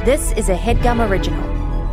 This is a HeadGum original.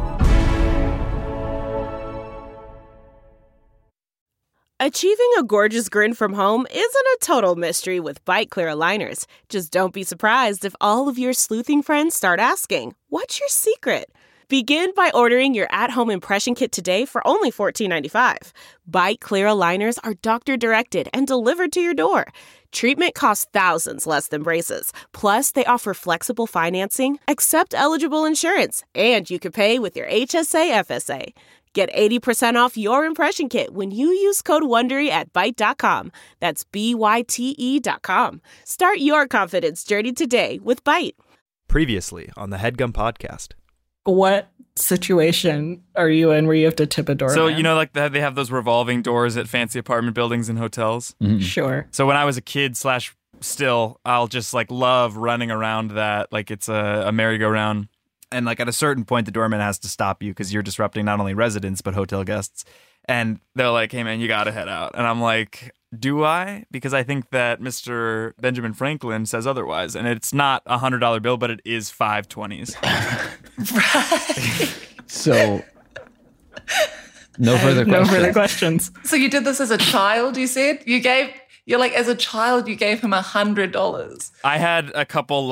Achieving a gorgeous grin from home isn't a total mystery with Byte Clear aligners. Just don't be surprised if all of your sleuthing friends start asking, "What's your secret?" Begin by ordering your at-home impression kit today for only $14.95. Byte Clear aligners are doctor-directed and delivered to your door. Treatment costs thousands less than braces. Plus, they offer flexible financing, accept eligible insurance, and you can pay with your HSA FSA. Get 80% off your impression kit when you use code WONDERY at Byte.com. That's BYTE.com. Start your confidence journey today with Byte. Previously on the HeadGum podcast. What situation are you in where you have to tip a door? So, you know, like they have those revolving doors at fancy apartment buildings and hotels? Mm-hmm. Sure. So when I was a kid / still, I'll just like love running around that like it's a merry-go-round. And like at a certain point, the doorman has to stop you because you're disrupting not only residents, but hotel guests. And they're like, "Hey, man, you got to head out." And I'm like, do I? Because I think that Mr. Benjamin Franklin says otherwise. And it's not a $100 bill, but it is 5 20s. Right. So, no further questions. So you did this as a child, you said? You're like, as a child, you gave him $100. I had a couple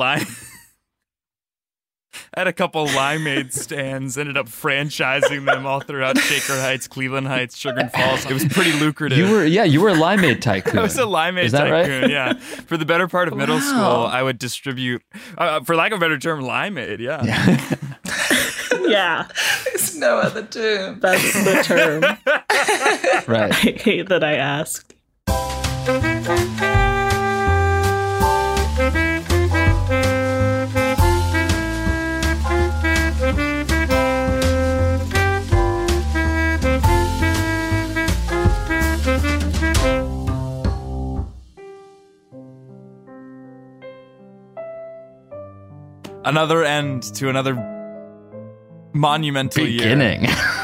Limeade stands, ended up franchising them all throughout Shaker Heights, Cleveland Heights, Sugar Falls. It was pretty lucrative. You were a Limeade tycoon. I was a Limeade tycoon, right? Yeah. For the better part of middle school, I would distribute, for lack of a better term, Limeade, yeah. Yeah. There's no other term. That's the term. Right. I hate that I asked. Another end to another monumental beginning.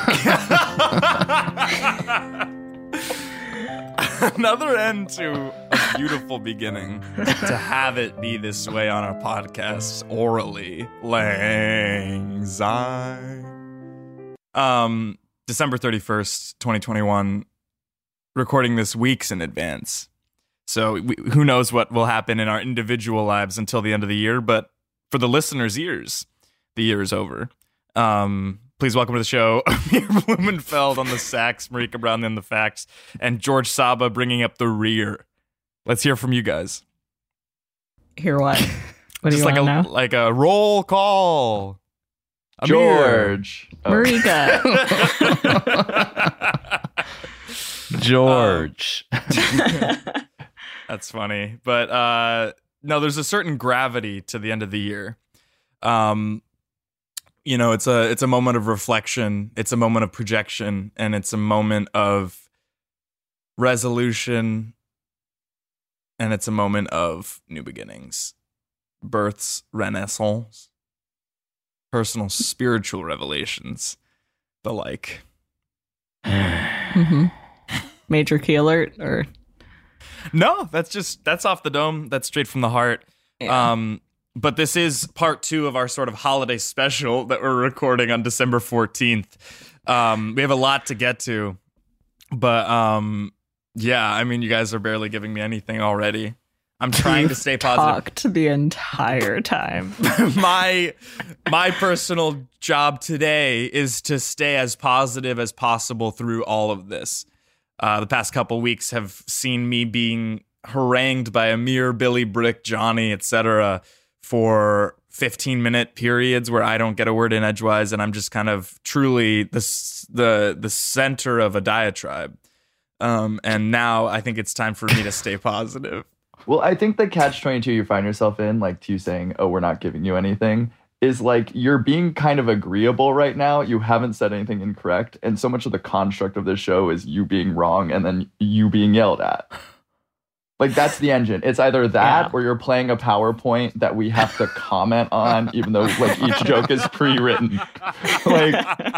Another end to a beautiful beginning. To have it be this way on our podcast, orally. Lang Syne. December 31st, 2021. Recording this weeks in advance. So who knows what will happen in our individual lives until the end of the year, but for the listeners' ears, the year is over. Please welcome to the show Amir Blumenfeld on the sax, Marika Brown on the facts, and George Saba bringing up the rear. Let's hear from you guys. Hear what? What do you want to know? Like a roll call. George. Marika. George. That's funny. But no, there's a certain gravity to the end of the year. You know, it's a moment of reflection, it's a moment of projection, and it's a moment of resolution, and it's a moment of new beginnings, births, renaissance, personal spiritual revelations, the like. Mm-hmm. Major key alert, or no? That's off the dome. That's straight from the heart. Yeah. But this is part 2 of our sort of holiday special that we're recording on December 14th. We have a lot to get to, but yeah, I mean, you guys are barely giving me anything already. I'm trying to stay positive. Talked the entire time. My personal job today is to stay as positive as possible through all of this. The past couple weeks have seen me being harangued by Amir, Billy, Brick, Johnny, etc. for 15-minute periods where I don't get a word in edgewise, and I'm just kind of truly the center of a diatribe. And now I think it's time for me to stay positive. Well, I think the catch-22 you find yourself in, like to you saying, "Oh, we're not giving you anything," is like you're being kind of agreeable right now. You haven't said anything incorrect, and so much of the construct of this show is you being wrong and then you being yelled at. Like, that's the engine. It's either that or you're playing a PowerPoint that we have to comment on, even though like each joke is pre-written. Like,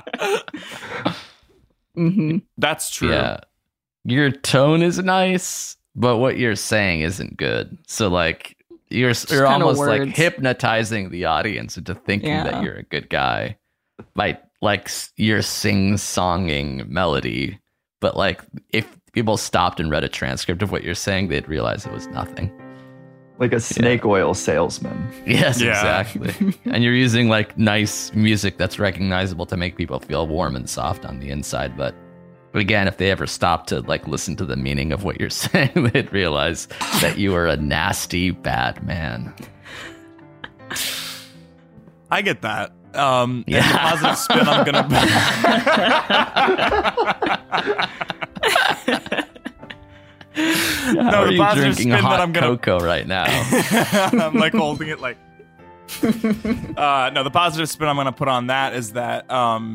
that's true. Yeah. Your tone is nice, but what you're saying isn't good. So like You're kinda almost like words. hypnotizing the audience into thinking that you're a good guy by like your sing-songing melody. But like if people stopped and read a transcript of what you're saying, they'd realize it was nothing. Like a snake oil salesman. Yes, Yeah. exactly. And you're using like nice music that's recognizable to make people feel warm and soft on the inside. But again, if they ever stopped to like listen to the meaning of what you're saying, they'd realize that you are a nasty, bad man. I get that. And the positive spin I'm gonna. How are the you positive drinking spin hot that I'm gonna. cocoa right now? I'm like holding it like. No, the positive spin I'm gonna put on that is that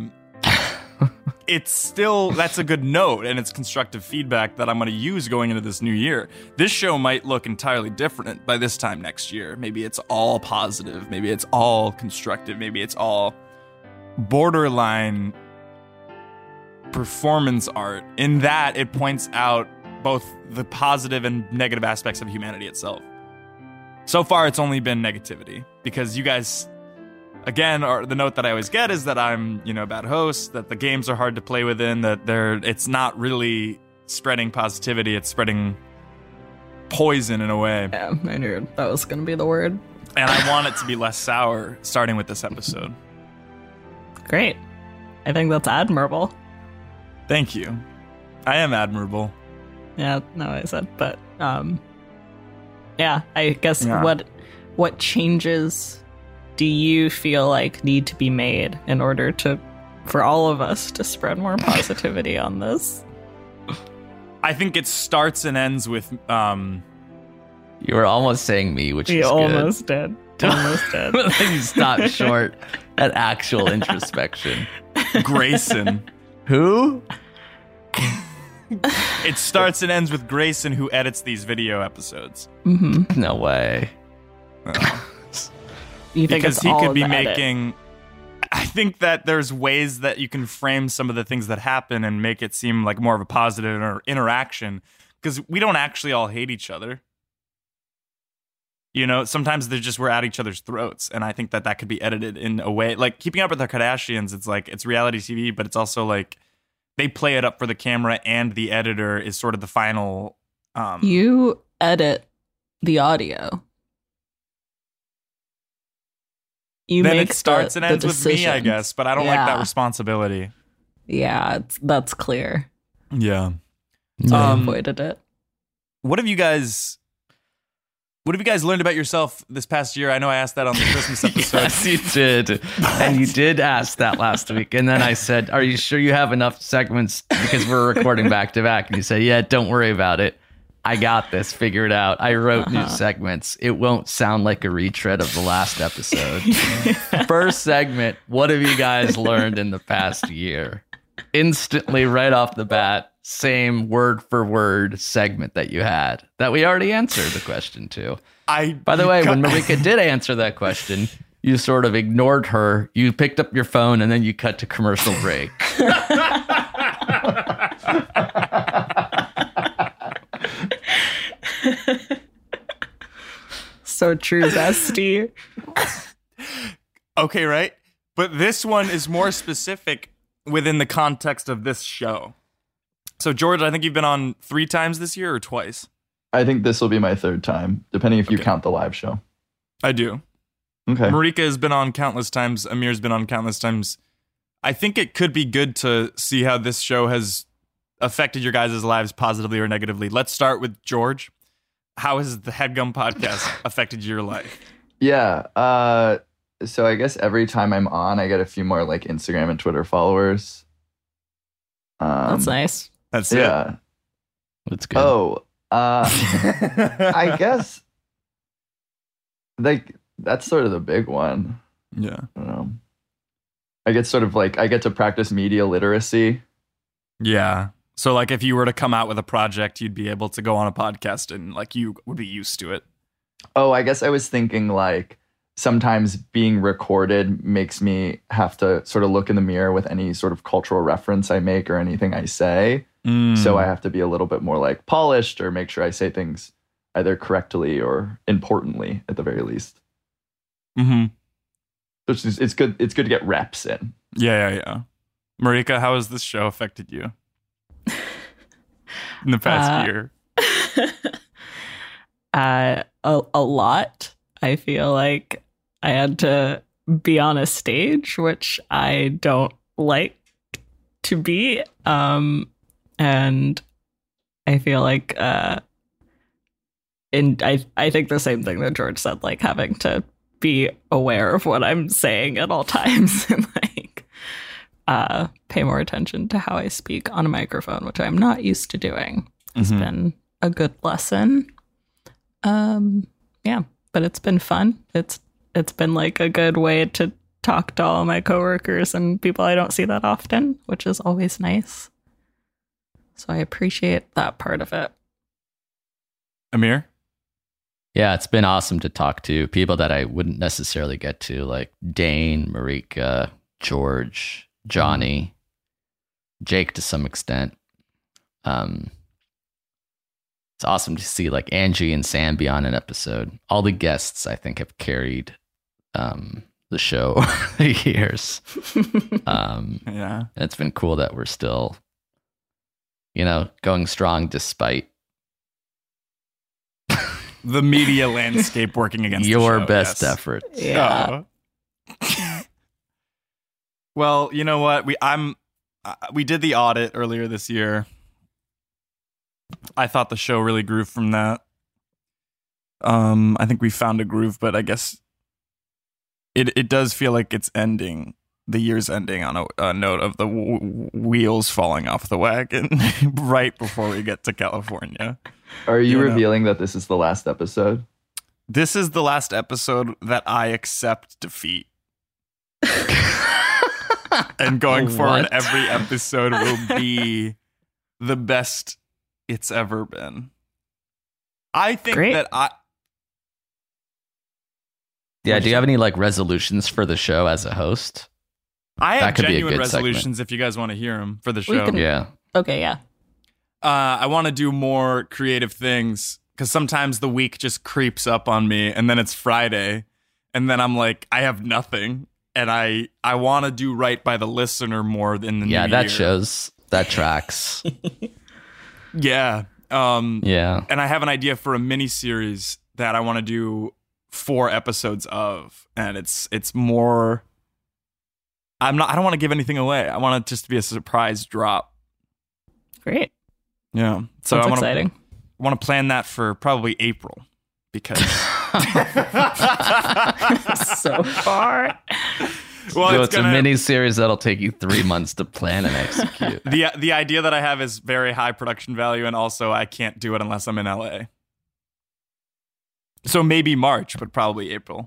it's still, that's a good note, and it's constructive feedback that I'm gonna use going into this new year. This show might look entirely different by this time next year. Maybe it's all positive. Maybe it's all constructive. Maybe it's all borderline performance art. In that, it points out both the positive and negative aspects of humanity itself. So far, it's only been negativity because you guys, again, or the note that I always get is that I'm, a bad host, that the games are hard to play within, that it's not really spreading positivity, it's spreading poison in a way. Yeah, I knew that was going to be the word. And I want it to be less sour, starting with this episode. Great. I think that's admirable. Thank you. I am admirable. Yeah, no, I said, but yeah, I guess what changes do you feel like need to be made in order for all of us to spread more positivity on this? I think it starts and ends with you were almost saying me, which is almost good. did. Almost did. But then you stopped short at actual introspection. Grayson. Who? It starts and ends with Grayson, who edits these video episodes. Mm-hmm. No way. You think because it's he all could be in the edit? making. I think that there's ways that you can frame some of the things that happen and make it seem like more of a positive interaction. Because we don't actually all hate each other. Sometimes we're at each other's throats, and I think that could be edited in a way like Keeping Up with the Kardashians. It's like it's reality TV, but it's also like they play it up for the camera, and the editor is sort of the final. You edit the audio. You then make it starts and ends with me, I decisions. guess, but I don't like that responsibility. Yeah, that's clear. Yeah. So I avoided it. What have you guys learned about yourself this past year? I know I asked that on the Christmas episode. Yes, you did. And you did ask that last week. And then I said, are you sure you have enough segments? Because we're recording back to back. And you said, yeah, don't worry about it. I got this. Figure it out. I wrote new segments. It won't sound like a retread of the last episode. First segment, what have you guys learned in the past year? Instantly, right off the bat, same word for word segment that you had that we already answered the question to. By the way, when Marika did answer that question, you sort of ignored her. You picked up your phone and then you cut to commercial break. So true, bestie. Okay, right? But this one is more specific within the context of this show. So, George, I think you've been on 3 times this year or twice? I think this will be my 3rd time, depending if you count the live show. I do. Okay. Marika has been on countless times. Amir's been on countless times. I think it could be good to see how this show has affected your guys' lives positively or negatively. Let's start with George. How has the HeadGum podcast affected your life? Yeah. So I guess every time I'm on, I get a few more like Instagram and Twitter followers. That's nice. That's yeah. That's good. Oh, I guess like that's sort of the big one. Yeah. I don't know. I get to practice media literacy. Yeah. So like if you were to come out with a project, you'd be able to go on a podcast and like you would be used to it. Oh, I guess I was thinking like sometimes being recorded makes me have to sort of look in the mirror with any sort of cultural reference I make or anything I say. So I have to be a little bit more like polished or make sure I say things either correctly or importantly at the very least. Mm-hmm. So it's good. It's good to get reps in. Yeah. Marika, how has this show affected you in the past year? A lot. I feel like I had to be on a stage, which I don't like to be. And I feel like, and I think the same thing that George said, like having to be aware of what I'm saying at all times and like pay more attention to how I speak on a microphone, which I'm not used to doing. It's been a good lesson. Yeah, but it's been fun. It's been like a good way to talk to all my coworkers and people I don't see that often, which is always nice. So I appreciate that part of it. Amir? Yeah, it's been awesome to talk to people that I wouldn't necessarily get to, like Dane, Marika, George, Johnny, Jake to some extent. It's awesome to see like Angie and Sam be on an episode. All the guests, I think, have carried the show over the years. Yeah. It's been cool that we're still, going strong despite The media landscape working against your the show, best yes. efforts. Yeah. Well, you know what? We did the audit earlier this year. I thought the show really grew from that. I think we found a groove, but I guess it does feel like it's ending. The year's ending on a note of the wheels falling off the wagon right before we get to California. Are you revealing that this is the last episode? This is the last episode that I accept defeat. And going forward, every episode will be the best it's ever been. I think that Yeah, do you have any like resolutions for the show as a host? I have That could be a genuine good resolutions if you guys want to hear them for the show. Yeah. Okay, yeah. I want to do more creative things because sometimes the week just creeps up on me and then it's Friday and then I'm like, I have nothing. And I want to do right by the listener more than the new year. Yeah, that shows. That tracks. Yeah. Yeah. And I have an idea for a mini series that I want to do 4 episodes of. And it's more... I don't want to give anything away. I want it just to be a surprise drop. Great. Yeah. So That's I exciting. want to plan that for probably April because So far. well, So it's a mini series that'll take you 3 months to plan and execute. The idea that I have is very high production value, and also I can't do it unless I'm in LA. So maybe March, but probably April.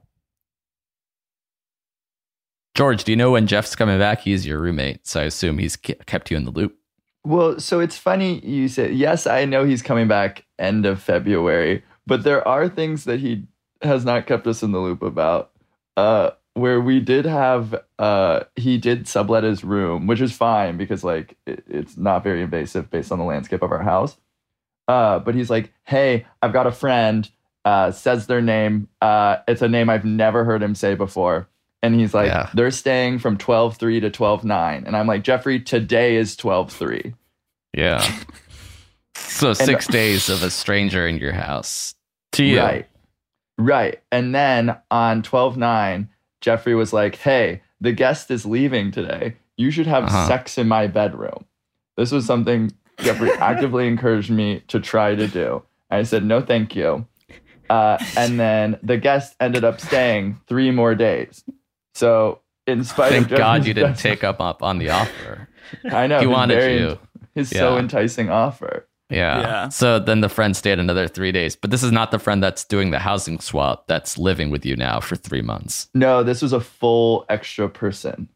George, do you know when Jeff's coming back? He's your roommate, so I assume he's kept you in the loop. Well, so it's funny you said, yes, I know he's coming back end of February, but there are things that he has not kept us in the loop about. Where we did have, he did sublet his room, which is fine because like it's not very invasive based on the landscape of our house. But he's like, hey, I've got a friend, says their name. It's a name I've never heard him say before. And he's like, they're staying from 12/3 to 12/9. And I'm like, Jeffrey, today is 12/3. Yeah. So 6 days of a stranger in your house to you. Right. And then on 12/9, Jeffrey was like, hey, the guest is leaving today. You should have sex in my bedroom. This was something Jeffrey actively encouraged me to try to do. I said, no, thank you. And then the guest ended up staying 3 more days. So in spite Thank of Jeffrey's God you didn't take up on the offer. I know. He wanted you. His so enticing offer. Yeah. So then the friend stayed another 3 days. But this is not the friend that's doing the housing swap that's living with you now for 3 months. No, this was a full extra person.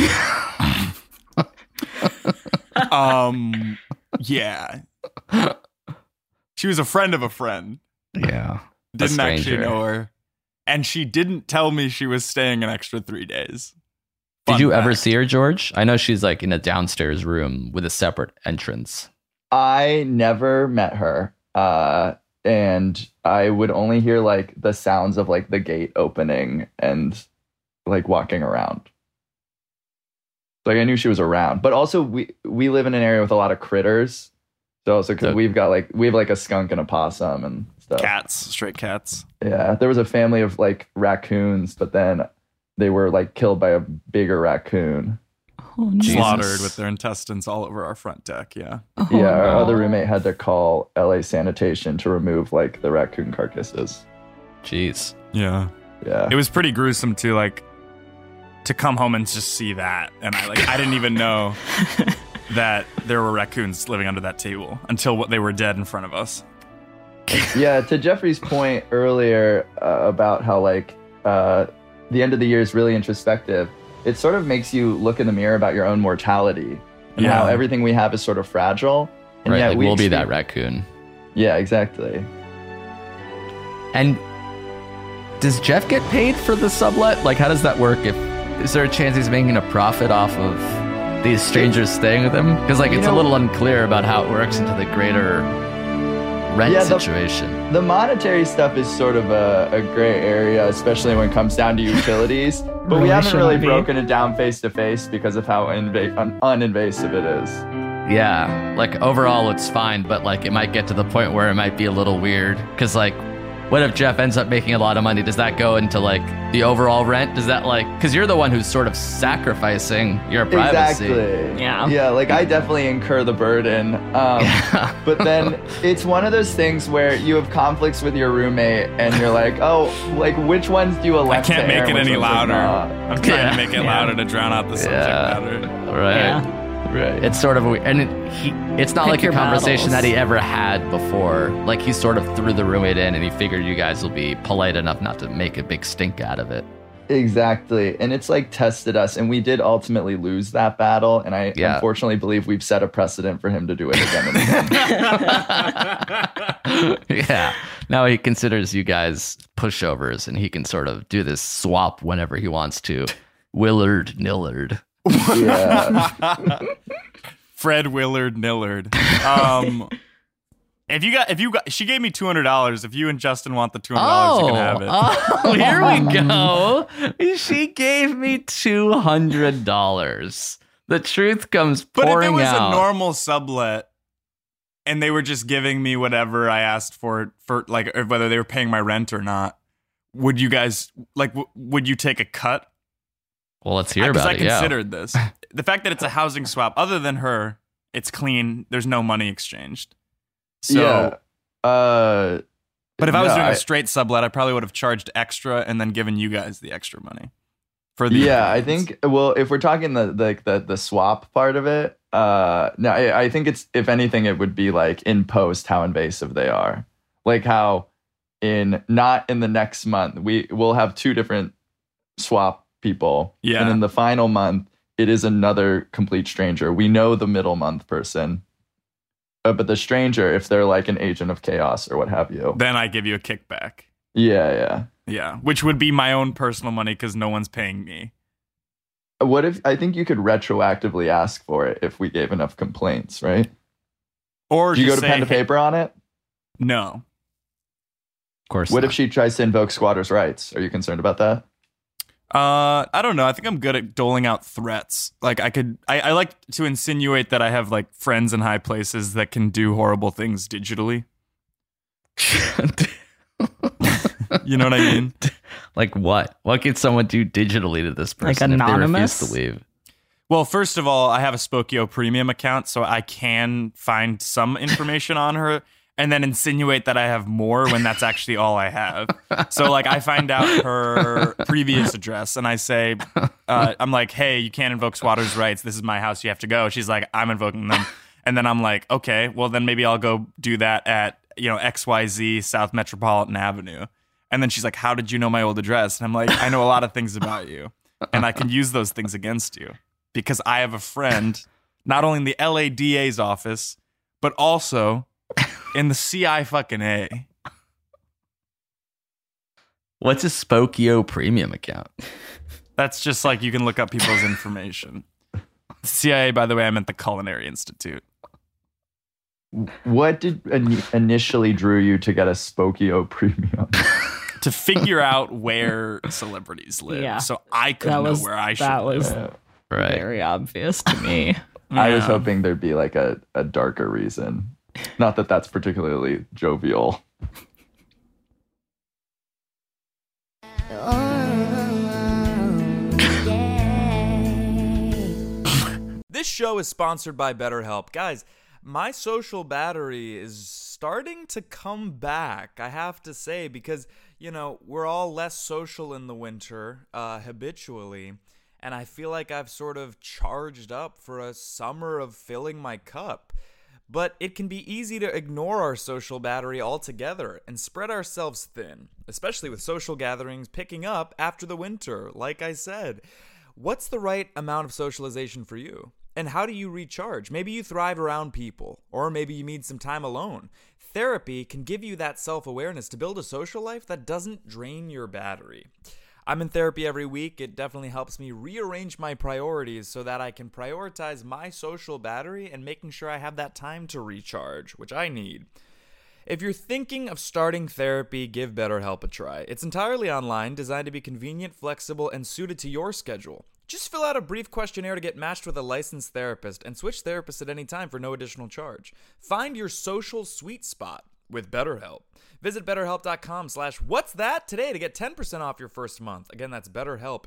Yeah. She was a friend of a friend. Yeah. Didn't actually know her. And she didn't tell me she was staying an extra 3 days. Did you ever see her, George? I know she's like in a downstairs room with a separate entrance. I never met her. and I would only hear like the sounds of like the gate opening and like walking around. Like I knew she was around, but also we live in an area with a lot of critters. So also because we have like a skunk and a possum and stuff. Cats, stray cats. Yeah, there was a family of like raccoons, but then they were like killed by a bigger raccoon. Oh, no. Slaughtered with their intestines all over our front deck. Yeah. Oh, Yeah, our no. other roommate had to call LA Sanitation to remove like the raccoon carcasses. Jeez. Yeah. Yeah. It was pretty gruesome to like to come home and just see that, and I didn't even know that there were raccoons living under that table until they were dead in front of us. Yeah, to Jeffrey's point earlier about how like the end of the year is really introspective. It sort of makes you look in the mirror about your own mortality and how everything we have is sort of fragile. And Right, yet like we'll be that raccoon. Yeah, exactly. And does Jeff get paid for the sublet? Like, how does that work? Is there a chance he's making a profit off of these strangers staying with him? Because like it's a little unclear about how it works into the greater rent situation. The monetary stuff is sort of a gray area, especially when it comes down to utilities. But we haven't really broken it down face to face because of how uninvasive it is. Yeah, like overall it's fine, but like it might get to the point where it might be a little weird. Because like, what if Jeff ends up making a lot of money? Does that go into like the overall rent? Does that like, because you're the one who's sort of sacrificing your privacy. Exactly. Yeah. Yeah, like I definitely incur the burden. But then it's one of those things where you have conflicts with your roommate and you're like, oh, like which ones do you I elect can't to air make it and which any ones are louder. not? I'm trying to make it louder to drown out the subject matter. Right. Yeah. Right. It's sort of, and it's not Pick like a your conversation battles. that he ever had before. Like he sort of threw the roommate in and he figured you guys will be polite enough not to make a big stink out of it. Exactly. And it's like tested us, and we did ultimately lose that battle. And I unfortunately believe we've set a precedent for him to do it again and again. Yeah. Now he considers you guys pushovers and he can sort of do this swap whenever he wants to. Willard Nillard. Yeah. Fred Willard Nillard. If you got, she gave me $200. If you and Justin want the $200, you can have it. Oh, here we go. She gave me $200. The truth comes But pouring if it was out. a normal sublet and they were just giving me whatever I asked for like whether they were paying my rent or not, would you guys like would you take a cut? Well, let's hear about it. Because I considered this. The fact that it's a housing swap, other than her, it's clean. There's no money exchanged. So, Yeah. but if I was no, doing a straight sublet, I probably would have charged extra and then given you guys the extra money. For the I think. Well, if we're talking the swap part of it, no, I think it's, if anything, it would be like in post how invasive they are, like how not in the next month we'll have two different swap people, and in the final month it is another complete stranger. We know the middle month person, but the stranger, if they're like an agent of chaos or what have you, then I give you a kickback. Yeah, Which would be my own personal money because no one's paying me. What if, I think you could retroactively ask for it if we gave enough complaints, right? Or do you go just to say, pen to paper on it? No. Of course. What not. if she tries to invoke squatters' rights? Are you concerned about that? I don't know. I think I'm good at doling out threats. Like I like to insinuate that I have like friends in high places that can do horrible things digitally. You know what I mean? Like what? What could someone do digitally to this person Like if anonymous? they refuse to leave? Well, first of all, I have a Spokio premium account, so I can find some information on her and then insinuate that I have more when that's actually all I have. So like I find out her previous address and I say, I'm like, hey, you can't invoke squatters' rights. This is my house. You have to go. She's like, I'm invoking them. And then I'm like, okay, well then maybe I'll go do that at, XYZ South Metropolitan Avenue. And then she's like, how did you know my old address? And I'm like, I know a lot of things about you and I can use those things against you because I have a friend, not only in the LADA's office, but also in the CI fucking A. What's a Spokio premium account? That's just like you can look up people's information. CIA, by the way, I meant the Culinary Institute. What did initially drew you to get a Spokio Premium? To figure out where celebrities live. Yeah. So I could know where I should That was live. Right. very obvious to me. I was Yeah. hoping there'd be like a darker reason. Not that that's particularly jovial. This show is sponsored by BetterHelp. Guys, my social battery is starting to come back, I have to say, because, you know, we're all less social in the winter habitually, and I feel like I've sort of charged up for a summer of filling my cup. But it can be easy to ignore our social battery altogether and spread ourselves thin, especially with social gatherings picking up after the winter, like I said. What's the right amount of socialization for you? And how do you recharge? Maybe you thrive around people, or maybe you need some time alone. Therapy can give you that self-awareness to build a social life that doesn't drain your battery. I'm in therapy every week. It definitely helps me rearrange my priorities so that I can prioritize my social battery and making sure I have that time to recharge, which I need. If you're thinking of starting therapy, give BetterHelp a try. It's entirely online, designed to be convenient, flexible, and suited to your schedule. Just fill out a brief questionnaire to get matched with a licensed therapist and switch therapists at any time for no additional charge. Find your social sweet spot with BetterHelp. Visit BetterHelp.com/what's-that today to get 10% off your first month. Again, that's BetterHelp,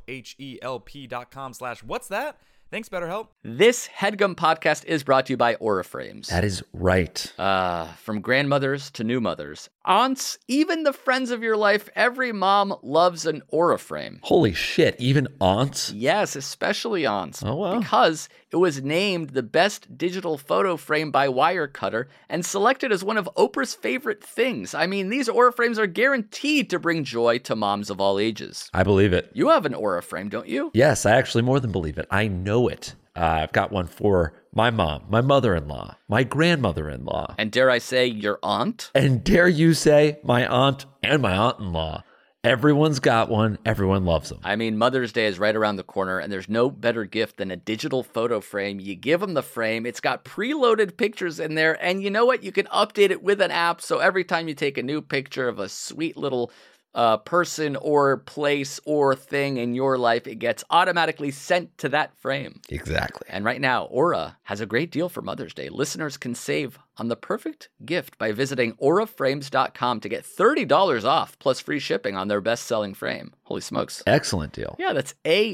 HELP.com/what's-that. Thanks, BetterHelp. This HeadGum podcast is brought to you by Aura Frames. That is right. From grandmothers to new mothers, aunts, even the friends of your life, every mom loves an Aura frame. Holy shit, even aunts? Yes, especially aunts. Oh, wow. Because it was named the best digital photo frame by Wirecutter and selected as one of Oprah's favorite things. I mean, these Aura frames are guaranteed to bring joy to moms of all ages. I believe it. You have an Aura frame, don't you? Yes, I actually more than believe it. I know it. I've got one for my mom, my mother-in-law, my grandmother-in-law. And dare I say, your aunt? And dare you say, my aunt and my aunt-in-law. Everyone's got one. Everyone loves them. I mean, Mother's Day is right around the corner, and there's no better gift than a digital photo frame. You give them the frame. It's got preloaded pictures in there, and you know what? You can update it with an app, so every time you take a new picture of a sweet little person or place or thing in your life, it gets automatically sent to that frame. Exactly. And right now, Aura has a great deal for Mother's Day. Listeners can save on the perfect gift by visiting auraframes.com to get $30 off plus free shipping on their best-selling frame. Holy smokes. Excellent deal. Yeah, that's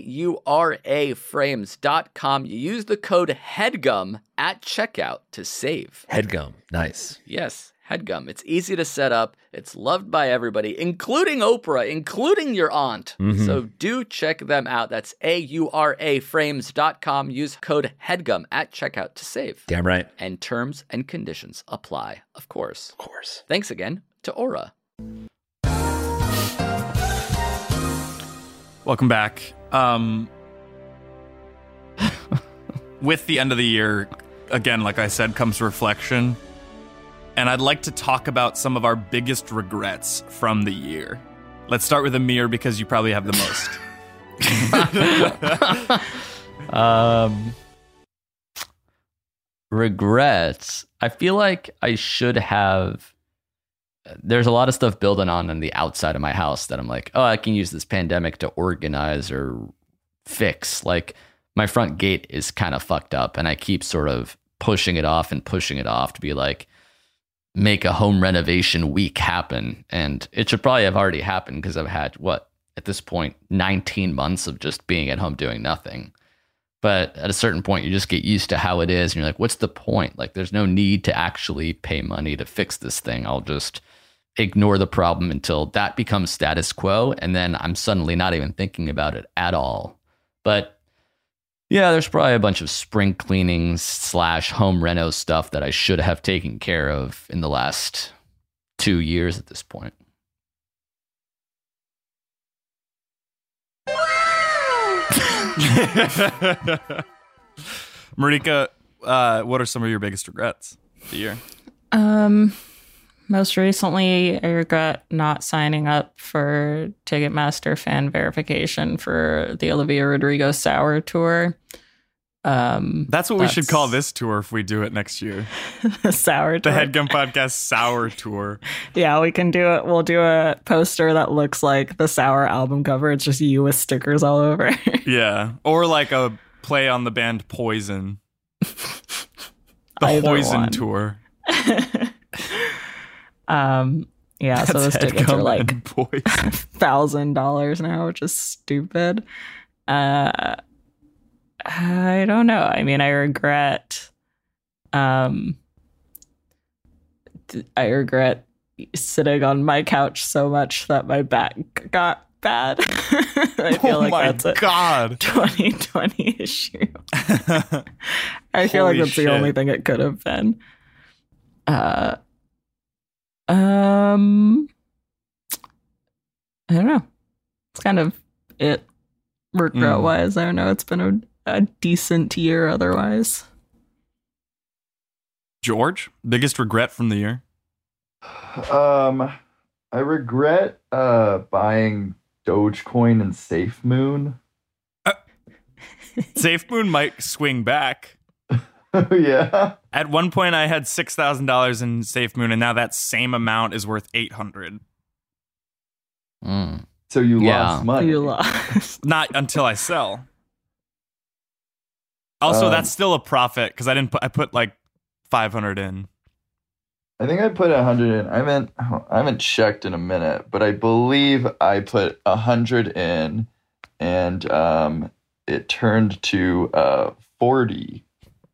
auraframes.com. You use the code HEADGUM at checkout to save. HeadGum. Nice. Yes. HeadGum. It's easy to set up. It's loved by everybody, including Oprah, including your aunt. Mm-hmm. So do check them out. That's auraframes.com. Use code HEADGUM at checkout to save. Damn right. And terms and conditions apply, of course. Of course. Thanks again to Aura. Welcome back. With the end of the year, again, like I said, comes reflection. And I'd like to talk about some of our biggest regrets from the year. Let's start with Amir because you probably have the most. Regrets. I feel like I should have. There's a lot of stuff building on the outside of my house that I'm like, oh, I can use this pandemic to organize or fix. Like my front gate is kind of fucked up, and I keep sort of pushing it off to be like, make a home renovation week happen. And it should probably have already happened because I've had, at this point, 19 months of just being at home doing nothing. But at a certain point, you just get used to how it is. And you're like, what's the point? Like, there's no need to actually pay money to fix this thing. I'll just ignore the problem until that becomes status quo. And then I'm suddenly not even thinking about it at all. But yeah, there's probably a bunch of spring cleanings / home reno stuff that I should have taken care of in the last 2 years at this point. Marika, what are some of your biggest regrets of the year? Most recently, I regret not signing up for Ticketmaster fan verification for the Olivia Rodrigo Sour tour. That's what we should call this tour if we do it next year. Sour tour. The Headgum Podcast Sour Tour. Yeah, we can do it. We'll do a poster that looks like the Sour album cover. It's just you with stickers all over. Yeah. Or like a play on the band Poison. The Either Poison one. Tour. Yeah, so those tickets are Headgum like and Poison. $1,000 now, which is stupid. I don't know. I mean, I regret sitting on my couch so much that my back got bad. I feel like that's a God. 2020 issue. I feel like Holy that's shit. the only thing it could have been. I don't know. It's kind of it regret wise. I don't know. It's been a decent year otherwise. George, biggest regret from the year? I regret buying Dogecoin and SafeMoon. SafeMoon might swing back. Yeah. At one point, I had $6,000 in SafeMoon, and now that same amount is worth $800. So you lost money. You lost. Not until I sell. Also, that's still a profit because I put like 500 in. I think I put 100 in. I haven't checked in a minute, but I believe I put 100 in, and it turned to 40.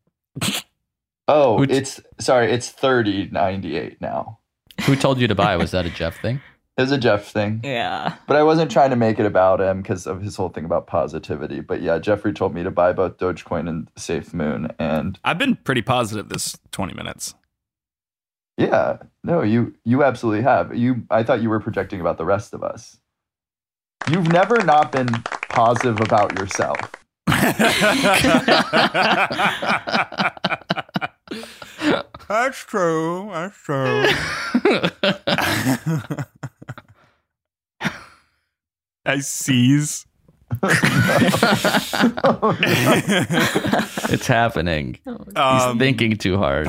Oh, it's 30.98 now. Who told you to buy? Was that a Jeff thing? It was a Jeff thing. Yeah. But I wasn't trying to make it about him because of his whole thing about positivity. But yeah, Jeffrey told me to buy both Dogecoin and SafeMoon, and I've been pretty positive this 20 minutes. yeah, no, you absolutely have. I thought you were projecting about the rest of us. You've never not been positive about yourself. That's true. That's true. I seize. It's happening. He's thinking too hard.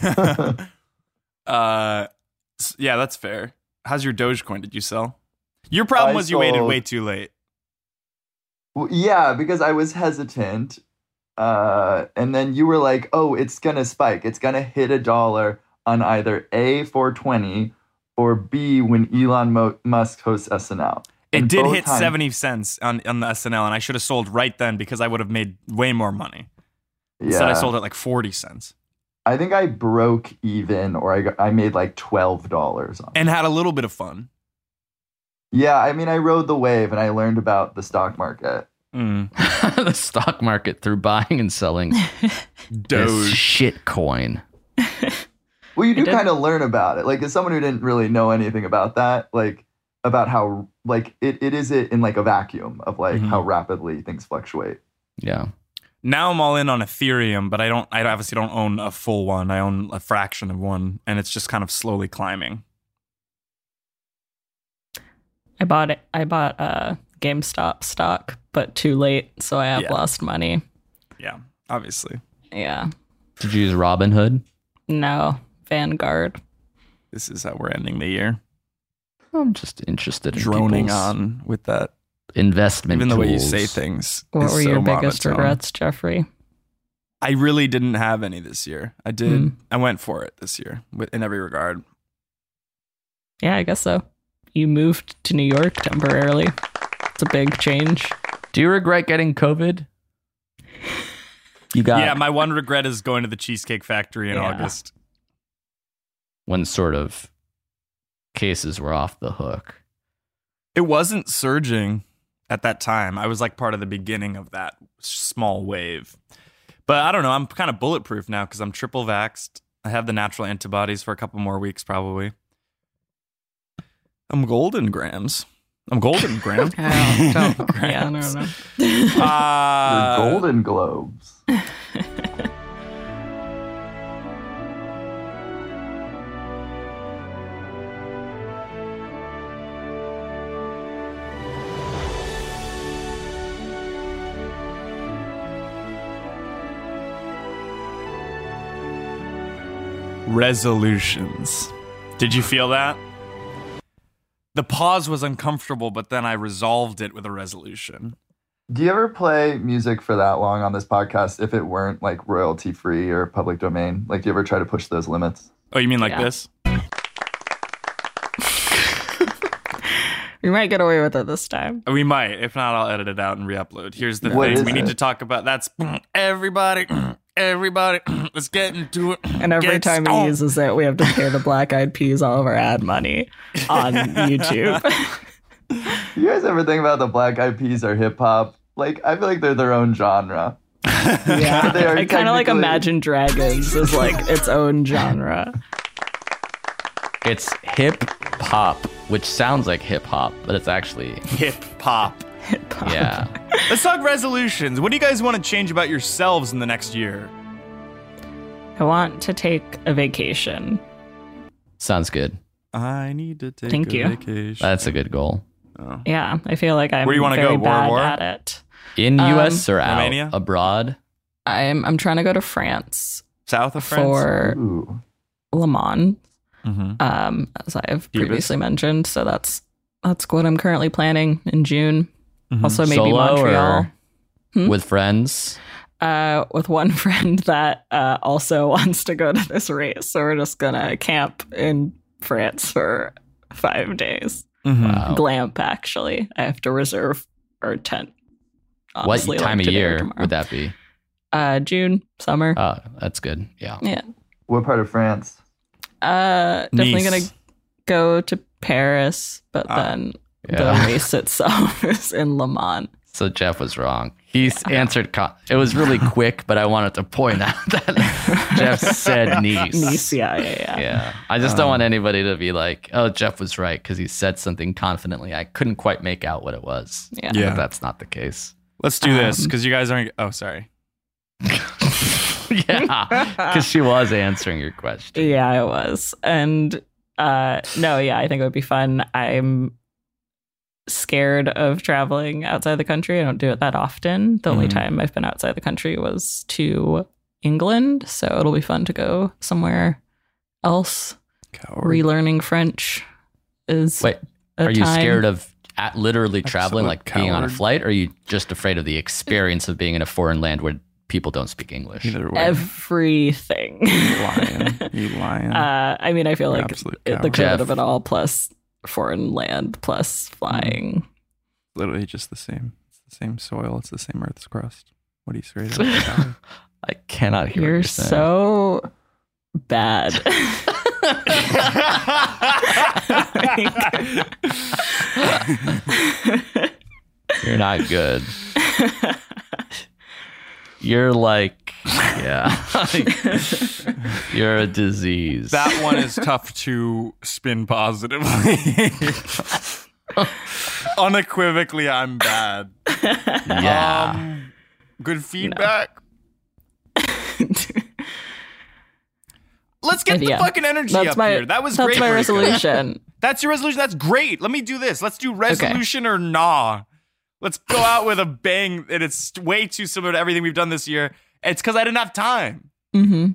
Yeah, that's fair. How's your Dogecoin? Did you sell? Your problem was you waited way too late. Well, yeah, because I was hesitant. And then you were like, oh, it's going to spike. It's going to hit $1 on either A, 420, or B, when Elon Musk hosts SNL. It did hit 70 cents on the SNL, and I should have sold right then because I would have made way more money. Instead, I sold at like 40 cents. I think I broke even, or I made like $12 on it. And had a little bit of fun. Yeah, I mean, I rode the wave and I learned about the stock market. The stock market through buying and selling this shit coin. Well, you do kind of learn about it. Like, as someone who didn't really know anything about that, like, about how, like, it is in, like, a vacuum of, like, how rapidly things fluctuate. Yeah. Now I'm all in on Ethereum, but I obviously don't own a full one. I own a fraction of one, and it's just kind of slowly climbing. I bought GameStop stock, but too late, so I have lost money. Yeah, obviously. Yeah. Did you use Robinhood? No, Vanguard. This is how we're ending the year. I'm just interested in droning people's on with that investment even the way you tools. say things. What is were so your biggest monotone. regrets, Jeffrey? I really didn't have any this year. I did. I went for it this year in every regard. Yeah, I guess so. You moved to New York temporarily. It's a big change. Do you regret getting COVID? You got Yeah, my one regret is going to the Cheesecake Factory in August. When sort of cases were off the hook. It wasn't surging at that time. I was like part of the beginning of that small wave. But I don't know. I'm kind of bulletproof now because I'm triple vaxxed. I have the natural antibodies for a couple more weeks probably. I'm golden, Grams. I'm golden, Grams. Yeah, I don't know. The Golden Globes. resolutions. Did you feel that? The pause was uncomfortable, but then I resolved it with a resolution. Do you ever play music for that long on this podcast if it weren't like royalty free or public domain? Like, do you ever try to push those limits? Oh, you mean like this? We might get away with it this time. We might. If not, I'll edit it out and re-upload. Here's the What thing. is We need it? to talk about that's everybody, let's get into it. And every Get time he stoned. uses it, we have to pay the Black Eyed Peas all of our ad money on YouTube. You guys ever think about the Black Eyed Peas or hip hop? Like, I feel like they're their own genre. Yeah, They are I kind of like technically- Imagine Dragons as like its own genre. It's hip hop, which sounds like hip hop, but it's actually Hip hop. yeah. Let's talk resolutions. What do you guys want to change about yourselves in the next year? I want to take a vacation. Sounds good. I need to take Thank a you. vacation. That's a good goal. Yeah, I feel like I'm Where do you wanna very go? bad War? at it. In U.S. or out Romania? abroad? I'm trying to go to France South of France? for Ooh. Le Mans, Mm-hmm. as I've Pubis. previously mentioned. So that's what I'm currently planning in June. Mhm. Also, maybe Solo Montreal. or with friends? With one friend that also wants to go to this race. So we're just gonna camp in France for 5 days. Mhm. Wow. Glamp, actually. I have to reserve our tent. What Honestly, time like of today or year tomorrow. would that be? June, summer. Oh, that's good. Yeah. Yeah. What part of France? Definitely Nice. gonna go to Paris, but then the Yeah. race itself is in Le Mans. So Jeff was wrong. He's answered. It was really quick, but I wanted to point out that Jeff said Nice. Nice, yeah. Yeah. I just don't want anybody to be like, oh, Jeff was right because he said something confidently. I couldn't quite make out what it was. Yeah. Yeah. But that's not the case. Let's do this because you guys aren't. Oh, sorry. Yeah. Because she was answering your question. Yeah, it was. And no, yeah, I think it would be fun. I'm scared of traveling outside the country. I don't do it that often. The only time I've been outside the country was to England. So it'll be fun to go somewhere else. Relearning French is Wait, a are you time. scared of literally traveling, Absolute like being on a coward. flight? Or are you just afraid of the experience of being in a foreign land where people don't speak English? Either way. everything? You lying. I mean, I feel You're like absolute the coward. credit of Jeff. it all plus foreign land plus flying. Literally just the same. It's the same soil. It's the same Earth's crust. What are you scared of? I cannot hear what You're you're saying. so bad. You're not good. You're like, yeah. You're a disease. That one is tough to spin positively. Unequivocally, I'm bad. yeah. Good feedback. Let's get the Yeah. fucking energy up here. That was that's great. my Marika. resolution. That's your resolution. That's great. Let me do this. Let's do resolution or nah. Let's go out with a bang. And it's way too similar to everything we've done this year. It's because I didn't have time. Mm-hmm.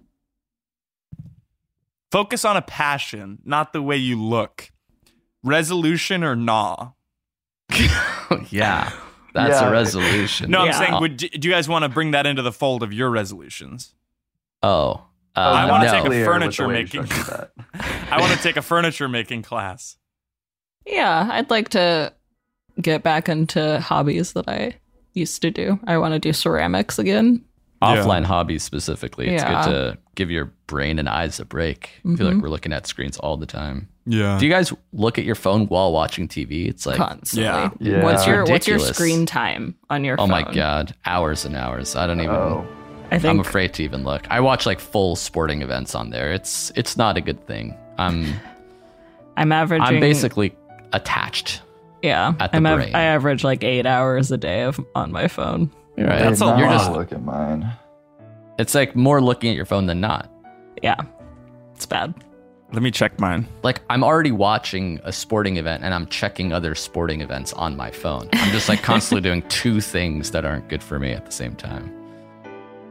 Focus on a passion, not the way you look. Resolution or nah? Yeah. That's Yeah. a resolution. No, I'm Yeah. saying, do you guys want to bring that into the fold of your resolutions? Oh. I wanna no. take a Clear with furniture the way you making- structured that. I want to take a furniture making class. Yeah, I'd like to get back into hobbies that I used to do. I want to do ceramics again. Offline hobbies specifically. It's Yeah. good to give your brain and eyes a break. I feel like we're looking at screens all the time. Yeah. Do you guys look at your phone while watching TV? It's like, Constantly. Yeah. Yeah. What's your Ridiculous. screen time on your oh phone? my God, hours and hours. I don't even. Oh. I I'm think afraid to even look. I watch like full sporting events on there. It's not a good thing. I'm averaging. I'm basically attached. yeah. at the brain. I average like 8 hours a day on my phone. Right? That's a Hey, lot. now You're just. look at mine. It's like more looking at your phone than not. Yeah, it's bad. Let me check mine. Like I'm already watching a sporting event and I'm checking other sporting events on my phone. I'm just like constantly doing two things that aren't good for me at the same time.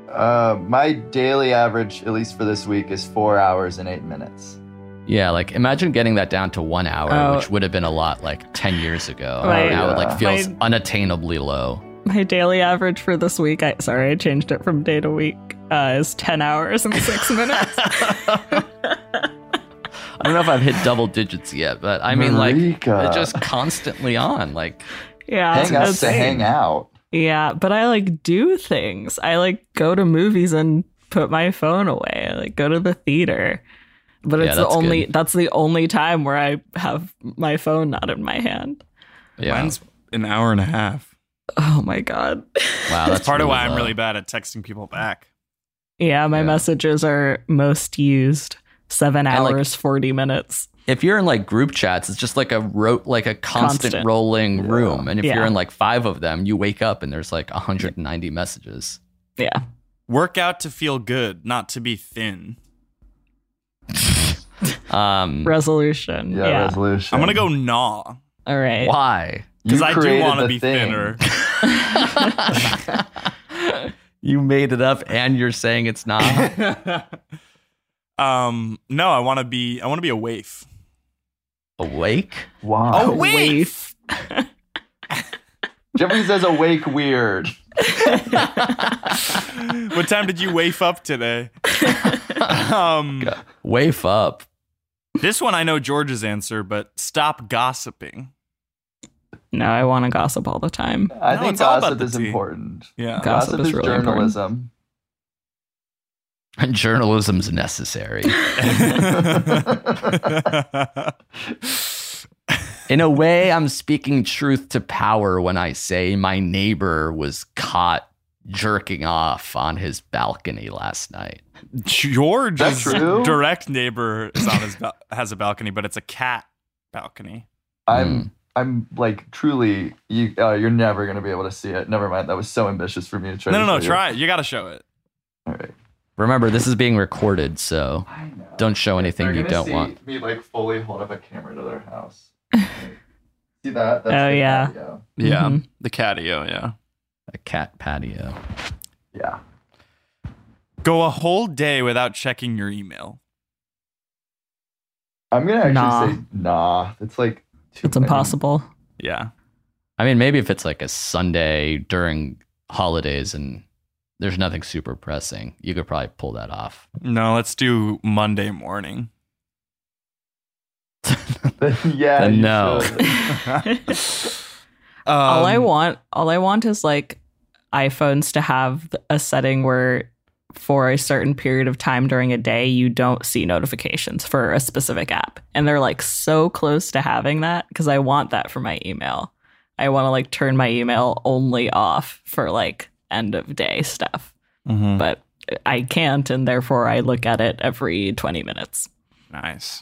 My daily average, at least for this week, is 4 hours and 8 minutes. Yeah, like imagine getting that down to 1 hour, Oh. which would have been a lot like 10 years ago. Right. Now it like feels My- unattainably low. My daily average for this week, I changed it from day to week, is 10 hours and 6 minutes. I don't know if I've hit double digits yet, but I mean, like, Marika. it's just constantly on. Like, Yeah. Hang out it's- to hang out. Yeah, but I like do things. I like go to movies and put my phone away. I like go to the theater. But Yeah, it's that's good. the only time where I have my phone not in my hand. yeah. Mine's an hour and a half. Oh my god. Wow, that's Part of really why I'm low. really bad at texting people back. Yeah, my Yeah. messages are most used 7 And, like, hours, 40 minutes. If you're in like group chats, it's just like a constant rolling room. And if Yeah. you're in like 5 of them, you wake up and there's like 190 messages. Yeah. Work out to feel good, not to be thin. Resolution. Yeah, Yeah. resolution. I'm gonna go gnaw All right. Why? because You I do created want to the be thing. thinner. You made it up and you're saying it's not? No, I want to be a waif. Awake? Wow. Waif. Jeffrey says awake weird. What time did you waif up today? Waif up. This one I know George's answer, but stop gossiping. No, I want to gossip all the time. I No, think it's all about gossip the is tea. important. Yeah. Gossip is is really important. journalism. Journalism's necessary. In a way, I'm speaking truth to power when I say my neighbor was caught jerking off on his balcony last night. George's That's true? direct neighbor is on his has a balcony, but it's a cat balcony. I'm like truly you're never gonna be able to see it. Never mind. That was so ambitious for me to try. No, to show try it. You got to show it. You. All right. Remember, this is being recorded, so I know. don't show anything They're you gonna don't see want. me like fully hold up a camera to their house. See that? That's Oh, the yeah. patio. Yeah, Mhm. the catio. Yeah. A cat patio. Yeah. Go a whole day without checking your email. I'm gonna actually Nah. say nah. It's like too It's many. impossible. Yeah. I mean, maybe if it's like a Sunday during holidays and there's nothing super pressing, you could probably pull that off. No, let's do Monday morning. Yeah. Then you no. should. all I want is like iPhones to have a setting where for a certain period of time during a day you don't see notifications for a specific app, and they're like so close to having that because I want that for my email. I want to like turn my email only off for like end of day stuff, Mhm. but I can't, and therefore I look at it every 20 minutes. Nice.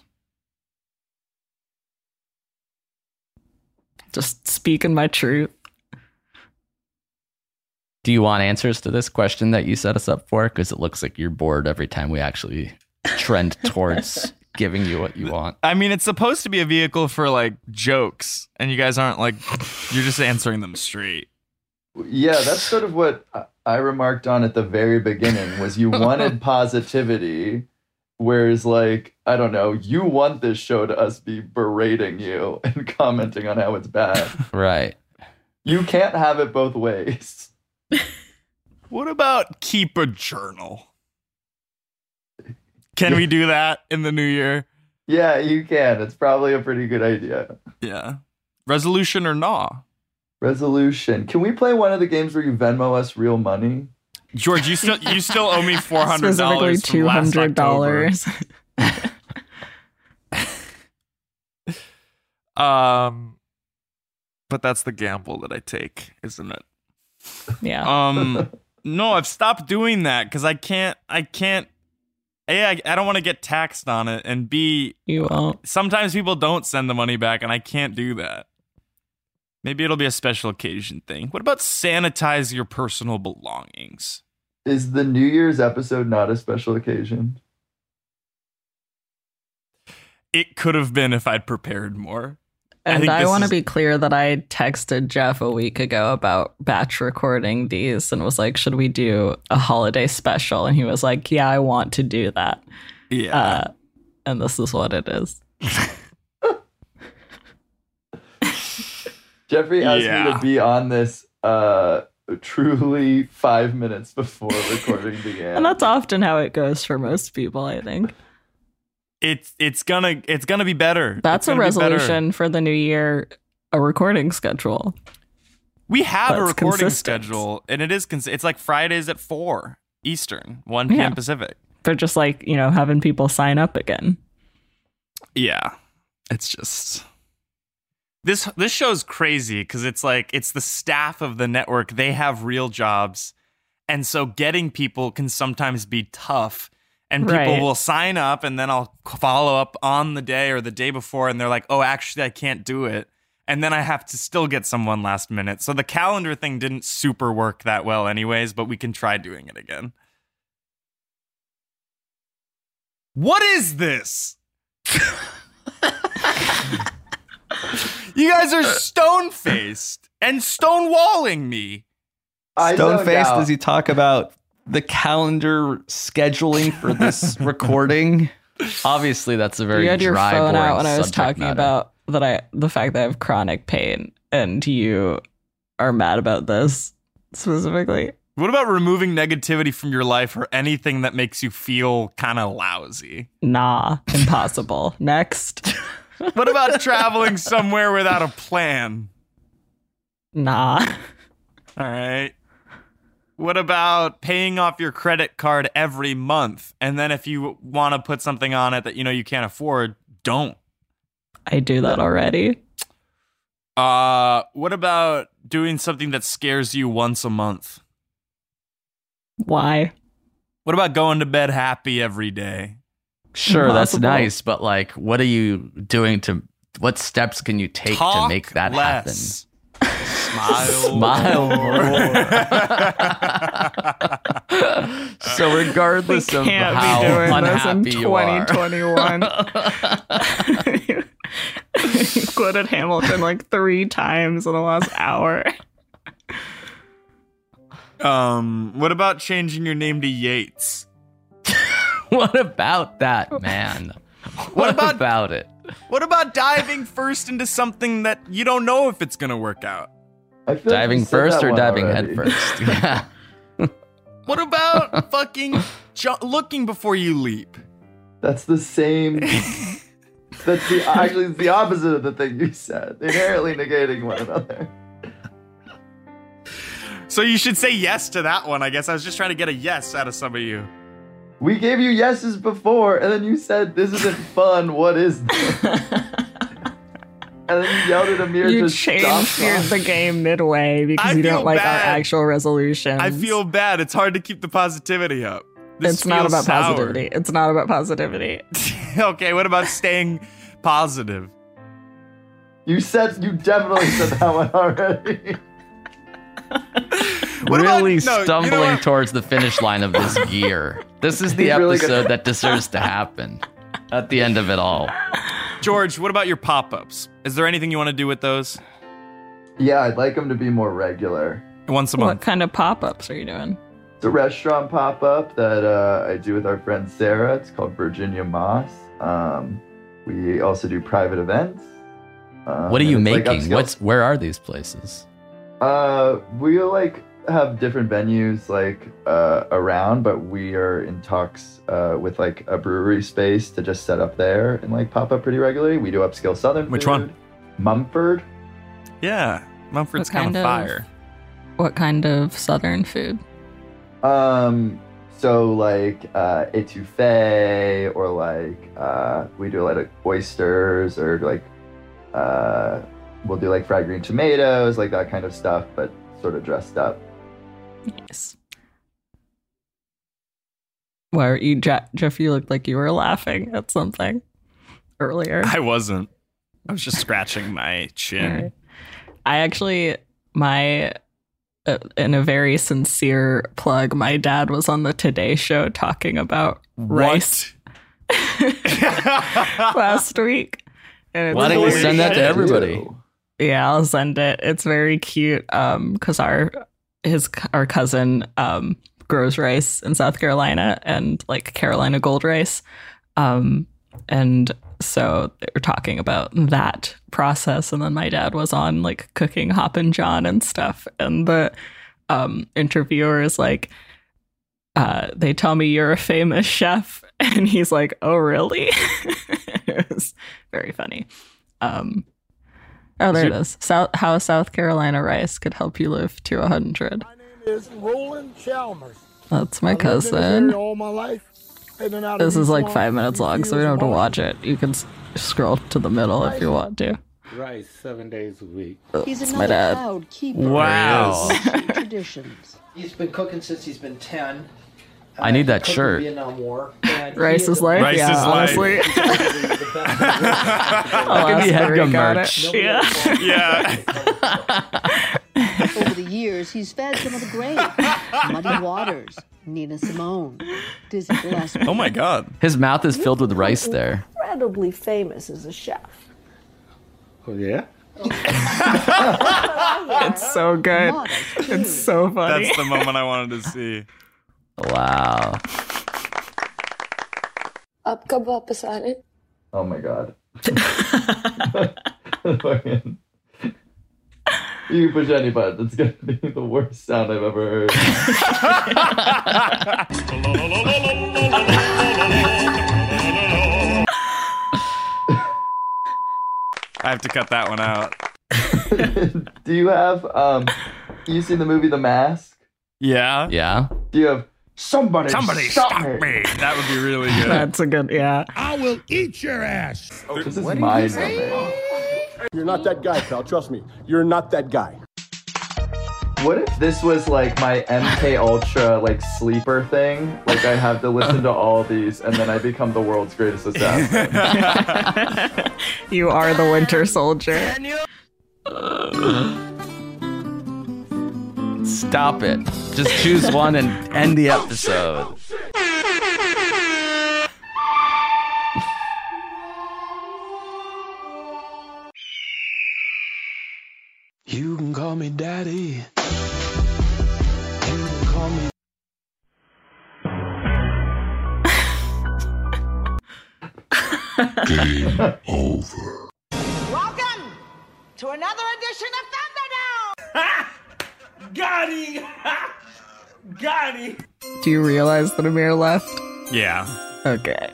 Just speaking my truth. Do you want answers to this question that you set us up for? Because it looks like you're bored every time we actually trend towards giving you what you want. I mean, it's supposed to be a vehicle for like jokes, and you guys aren't like, you're just answering them straight. Yeah, that's sort of what I remarked on at the very beginning was you wanted positivity, whereas like, I don't know, you want this show to us be berating you and commenting on how it's bad. Right. You can't have it both ways. What about keep a journal? Can we do that in the new year? Yeah, you can. It's probably a pretty good idea. Yeah. Resolution or nah? Resolution. Can we play one of the games where you Venmo us real money? George, you still owe me $400 Specifically from last October. $200. But that's the gamble that I take, isn't it? Yeah. No, I've stopped doing that because I can't A, I don't want to get taxed on it, and B, You won't. sometimes people don't send the money back, and I can't do that. Maybe it'll be a special occasion thing. What about sanitize your personal belongings? Is the New Year's episode not a special occasion? It could have been if I'd prepared more. And I this want to is- be clear that I texted Jeff a week ago about batch recording these and was like, should we do a holiday special? And he was like, yeah, I want to do that. Yeah. And this is what it is. Jeffrey asked me Yeah. to be on this truly 5 minutes before recording began. And that's often how it goes for most people, I think. It's gonna be better. That's It's a gonna be better. resolution for the new year, a recording schedule. We have a That's recording consistent. schedule, and it is it's like Fridays at 4 Eastern, 1 p.m. Yeah. Pacific. They're just like, having people sign up again. Yeah, it's just this show's crazy because it's like it's the staff of the network. They have real jobs, and so getting people can sometimes be tough. And people Right. will sign up, and then I'll follow up on the day or the day before, and they're like, "Oh, actually, I can't do it." And then I have to still get someone last minute. So the calendar thing didn't super work that well, anyways. But we can try doing it again. What is this? You guys are stone-faced and stonewalling me. I Stone zoned faced out. as you talk about the calendar scheduling for this recording. Obviously, that's a very You had your dry, phone boring out when I was subject talking matter. about the fact that I have chronic pain, and you are mad about this specifically. What about removing negativity from your life or anything that makes you feel kind of lousy? Nah, impossible. Next. What about traveling somewhere without a plan? Nah. All right. What about paying off your credit card every month? And then if you want to put something on it that you can't afford, don't. I do that already. What about doing something that scares you once a month? Why? What about going to bed happy every day? Sure, that's Impossible. nice, but like, what are you doing what steps can you take to Talk make that less. Smile. Smile happen? So regardless of Can't how be doing unhappy this in you are, 2021. You quoted Hamilton like 3 times in the last hour. What about changing your name to Yates? what about that, man? What about it? What about diving first into something that you don't know if it's gonna work out? I feel like Diving we said first that or one diving already. head first? Yeah. What about fucking looking before you leap? That's the same. That's actually it's the opposite of the thing you said. Inherently negating one another. So you should say yes to that one. I guess I was just trying to get a yes out of some of you. We gave you yeses before, and then you said this isn't fun. What is this? And then you yelled at Amir You to stop. changed the game midway because I you feel don't like bad. our actual resolutions. I feel bad. It's hard to keep the positivity up. This It's not feels about sour. positivity. It's not about positivity. Okay, what about staying positive? You definitely said that one already. What about- really no, you know stumbling what? towards the finish line of this year. This is the He's really episode good. that deserves to happen at the end of it all. George, what about your pop-ups? Is there anything you want to do with those? Yeah, I'd like them to be more regular. Once a What month. kind of pop-ups are you doing? It's a restaurant pop-up that I do with our friend Sarah. It's called Virginia Moss. We also do private events. What are you and it's like making? upscale. Where are these places? We'll like have different venues like around, but we are in talks with like a brewery space to just set up there and like pop up pretty regularly. We do upscale Southern Which food. one? Mumford. Yeah, Mumford's What kind kind of of- fire. What kind of southern food? So like etouffee or like we do a lot of oysters or like we'll do like fried green tomatoes, like that kind of stuff, but sort of dressed up. Yes. Why are you, Jeff? You looked like you were laughing at something earlier. I wasn't. I was just scratching my chin. Alright. I actually, in a very sincere plug, my dad was on the Today Show talking about rice What? last week. And it's Why don't you really send that to cute. everybody? Yeah, I'll send it. It's very cute. Because our cousin grows rice in South Carolina and like Carolina Gold rice. And so they were talking about that process, and then my dad was on like cooking Hoppin' John and stuff, and the interviewer is like, they tell me you're a famous chef, and he's like, oh really? It was very funny. Oh, there it is. How South Carolina rice could help you live to 100. My name is Roland Chalmers. That's my I've lived in this cousin. area all my life. In and out of This is these like swamps, 5 minutes these long, so we fields don't have to of watch it. You can scroll to the middle if you want to. Rice 7 days a week. He's It's another my dad. proud keeper Wow. of ancient traditions. He's been cooking since he's been 10. I need that Cooked in shirt. the Vietnam War. And Rice he is life? Rice Yeah, is life. honestly. the best That could be headgum merch. Yeah. Over the years, he's fed some of the great. Muddy Waters, Nina Simone, Dizzy Gillespie. Oh my God. His mouth is filled with rice there. Incredibly famous as a chef. Oh, yeah? It's so good. It's so funny. That's the moment I wanted to see. Wow. आपका वापस आने Oh my god. You can push any button. It's gonna be the worst sound I've ever heard. I have to cut that one out. Do you have you seen the movie The Mask? Yeah. Yeah. Do you have somebody stop me? That would be really good. That's a good, yeah. I will eat your ass. This is mind-numbing. You're not that guy, pal. Trust me. You're not that guy. What if this was like my MK Ultra like sleeper thing? Like I have to listen to all these and then I become the world's greatest assassin. You are the Winter Soldier. Stop it. Just choose one and end the episode. You can call me daddy. You can call me. Game over. Welcome to another edition of Thunderdome! Got him! Got him! Do you realize that Amir left? Yeah. Okay.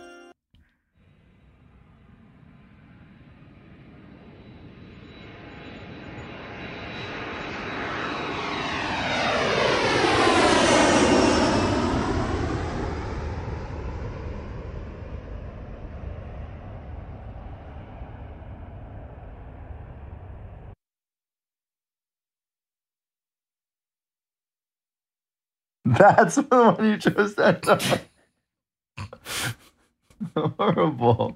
That's the one you chose to end on. Horrible.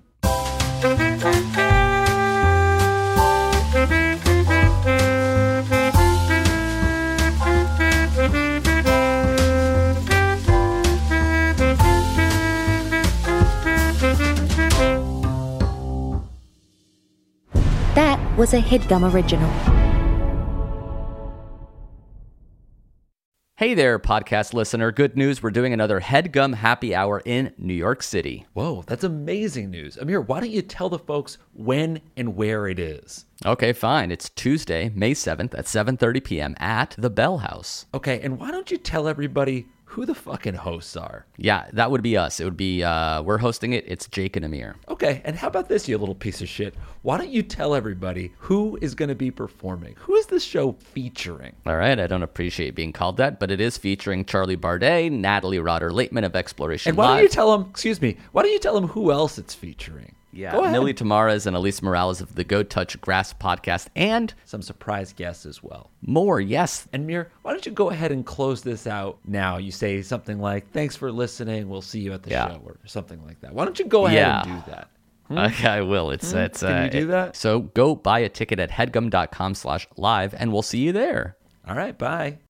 That was a HeadGum original. Hey there, podcast listener. Good news. We're doing another HeadGum happy hour in New York City. Whoa, that's amazing news. Amir, why don't you tell the folks when and where it is? Okay, fine. It's Tuesday, May 7th at 7:30 p.m. at the Bell House. Okay, and why don't you tell everybody who the fucking hosts are? Yeah, that would be us. It would be, we're hosting it. It's Jake and Amir. Okay, and how about this, you little piece of shit? Why don't you tell everybody who is going to be performing? Who is this show featuring? All right, I don't appreciate being called that, but it is featuring Charlie Bardet, Natalie Rotter-Laitman of Exploration And why Live. don't you tell them, why don't you tell them who else it's featuring? Yeah, Go ahead. Millie Tamares and Elise Morales of the Go Touch Grass podcast, and some surprise guests as well. More, yes. And Mir, why don't you go ahead and close this out now? You say something like, thanks for listening, we'll see you at the show, or something like that. Why don't you go ahead and do that? Okay, I will. It's Can you do that? So go buy a ticket at headgum.com/live, and we'll see you there. All right, bye.